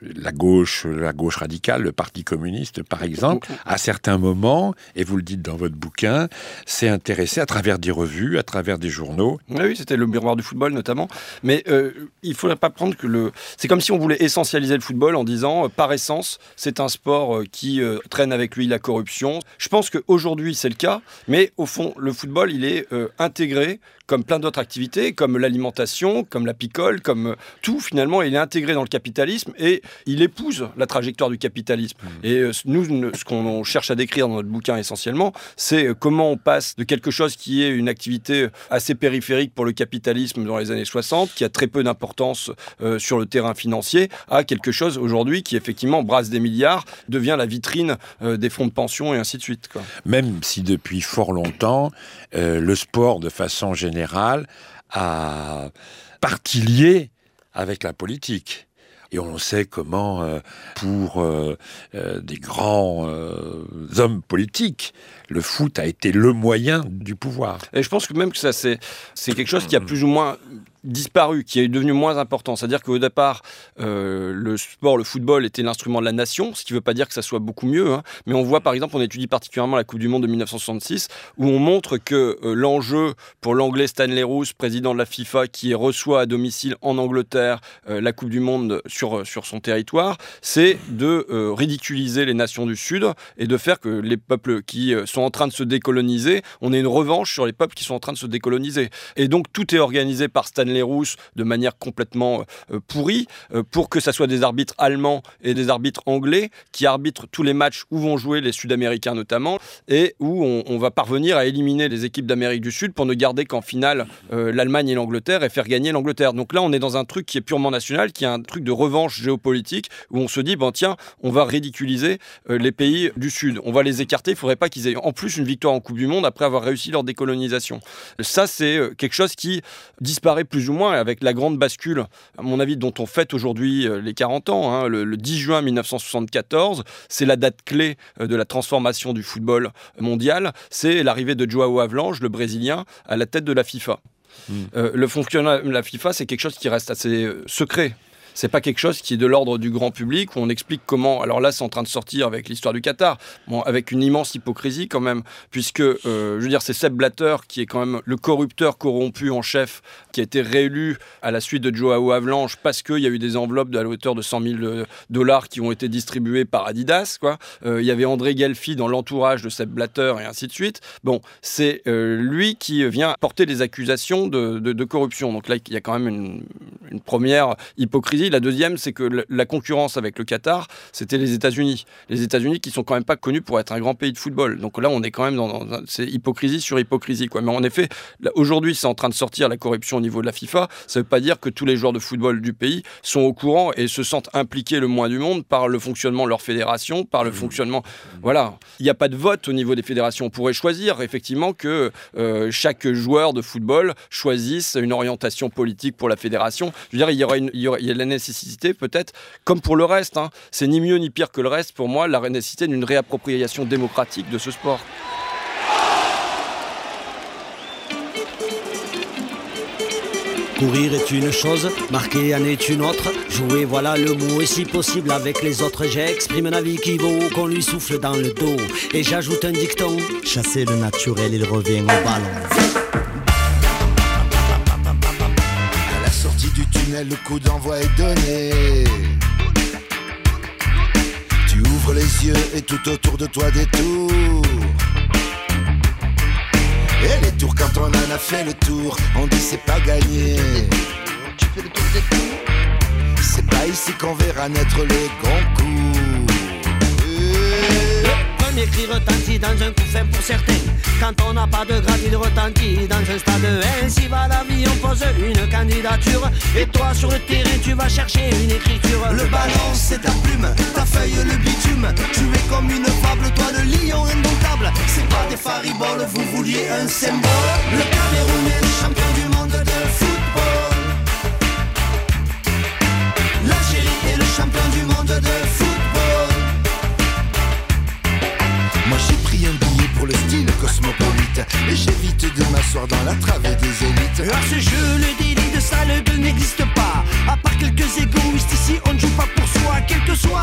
la gauche radicale, le Parti communiste, par exemple, à certains moments, et vous le dites dans votre bouquin, s'est intéressé à travers des revues, à travers des journaux. Oui, c'était le miroir du football notamment. Mais il ne faudrait pas prendre que c'est comme si on voulait essentialiser le football en disant, par essence, c'est un sport qui traîne avec lui la corruption. Je pense qu'aujourd'hui, c'est le cas, mais au fond, le football, il est intégré comme plein d'autres activités, comme l'alimentation, comme la picole, comme tout, finalement, il est intégré dans le capitalisme et il épouse la trajectoire du capitalisme. Et nous, ce qu'on cherche à décrire dans notre bouquin essentiellement, c'est comment on passe de quelque chose qui est une activité assez périphérique pour le capitalisme dans les années 60, qui a très peu d'importance sur le terrain financier, à quelque chose aujourd'hui qui, effectivement, brasse des milliards, devient la vitrine des fonds de pension et ainsi de suite, quoi. Même si depuis fort longtemps, le sport, de façon générale, a partie liée avec la politique. Et on sait comment, pour des grands hommes politiques, le foot a été le moyen du pouvoir. Et je pense que même que ça, c'est quelque chose qui a plus ou moins disparu, qui est devenu moins important. C'est-à-dire qu'au départ, le football était l'instrument de la nation, ce qui ne veut pas dire que ça soit beaucoup mieux, hein. Mais on voit, par exemple, on étudie particulièrement la Coupe du Monde de 1966, où on montre que l'enjeu pour l'anglais Stanley Rous, président de la FIFA, qui reçoit à domicile en Angleterre la Coupe du Monde sur son territoire, c'est de ridiculiser les nations du Sud et de faire que les peuples qui sont en train de se décoloniser, on ait une revanche sur les peuples qui sont en train de se décoloniser. Et donc, tout est organisé par Stanley Rous de manière complètement pourrie pour que ça soit des arbitres allemands et des arbitres anglais qui arbitrent tous les matchs où vont jouer les Sud-Américains notamment et où on va parvenir à éliminer les équipes d'Amérique du Sud pour ne garder qu'en finale l'Allemagne et l'Angleterre et faire gagner l'Angleterre. Donc là, on est dans un truc qui est purement national, qui est un truc de revanche géopolitique où on se dit, tiens, on va ridiculiser les pays du Sud. On va les écarter. Il ne faudrait pas qu'ils aient en plus une victoire en Coupe du Monde après avoir réussi leur décolonisation. Ça, c'est quelque chose qui disparaît plus ou moins avec la grande bascule, à mon avis, dont on fête aujourd'hui les 40 ans. Hein, le 10 juin 1974, c'est la date clé de la transformation du football mondial. C'est l'arrivée de João Havelange, le Brésilien, à la tête de la FIFA. Le fonctionnement de la FIFA, c'est quelque chose qui reste assez secret. C'est pas quelque chose qui est de l'ordre du grand public, où on explique comment... Alors là, c'est en train de sortir avec l'histoire du Qatar, avec une immense hypocrisie quand même, puisque, je veux dire, c'est Sepp Blatter qui est quand même le corrupteur corrompu en chef, qui a été réélu à la suite de João Havelange, parce qu'il y a eu des enveloppes à la hauteur de $100 000 qui ont été distribuées par Adidas, quoi. Il y avait André Gelfi dans l'entourage de Sepp Blatter, et ainsi de suite. Bon, c'est lui qui vient porter des accusations de corruption. Donc là, il y a quand même une première hypocrisie. La deuxième, c'est que la concurrence avec le Qatar, c'était les États-Unis. Les États-Unis qui sont quand même pas connus pour être un grand pays de football. Donc là, on est quand même c'est hypocrisie sur hypocrisie, quoi. Mais en effet, là, aujourd'hui, c'est en train de sortir la corruption au niveau de la FIFA. Ça veut pas dire que tous les joueurs de football du pays sont au courant et se sentent impliqués le moins du monde par le fonctionnement de leur fédération, par le fonctionnement... Voilà. Il n'y a pas de vote au niveau des fédérations. On pourrait choisir, effectivement, que chaque joueur de football choisisse une orientation politique pour la fédération. Je veux dire, il y a la nécessité, peut-être, comme pour le reste, hein, c'est ni mieux ni pire que le reste, pour moi, la nécessité d'une réappropriation démocratique de ce sport. Courir est une chose, marquer en est une autre. Jouer, voilà le mot, et si possible avec les autres, j'exprime un avis qui vaut qu'on lui souffle dans le dos. Et j'ajoute un dicton: chasser le naturel, il revient au ballon. À la sortie du tunnel, le coup d'envoi est donné. Tu ouvres les yeux et tout autour de toi des tours. Et les tours, quand on en a fait le tour, on dit c'est pas gagné. Tu fais le tour des tours. C'est pas ici qu'on verra naître les concours. Le premier cri retentit dans un coup fin pour certains. Quand on n'a pas de grade, il retentit dans un stade. Ainsi va la vie, on pose une candidature. Et toi sur le terrain, tu vas chercher une écriture. Le ballon, c'est ta plume, ta feuille, le bitume. Tu es comme une fable, toi le lion indomptable. C'est pas des fariboles, vous vouliez un symbole. Le Cameroun est le champion du monde de football. L'Algérie est le champion du monde de football. Moi j'ai pris un billet pour le style cosmopolite et j'évite de m'asseoir dans la travée des élites. À ce jeu, le délit de salle n'existe